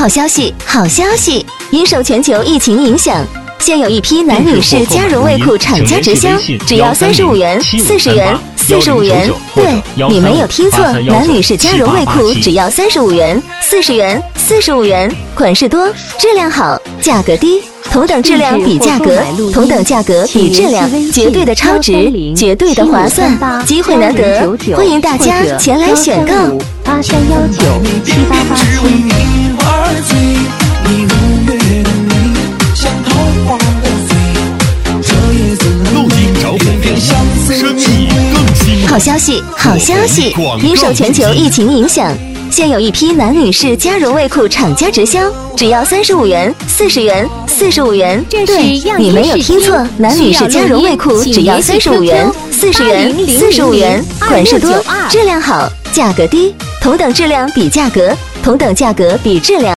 好消息，好消息！因受全球疫情影响，现有一批男女士家绒卫裤厂家直销，只要35元、40元、45元。对，你没有听错，男女士家绒卫裤只要35元、40元、45元，款式多，质量好，价格低。同等质量比价格，同等价格比质量，绝对的超值，绝对的划算，机会难得，欢迎大家前来选购。 路径找普遍，生意更新。 好消息，好消息！因受全球疫情影响，现有一批男女士家绒卫裤厂家直销，只要35元、40元、45元。对，你没有听错，男女士家绒卫裤只要35元、40元、45元，款式多，质量好，价格低，同等质量比价格，同等价格比质量。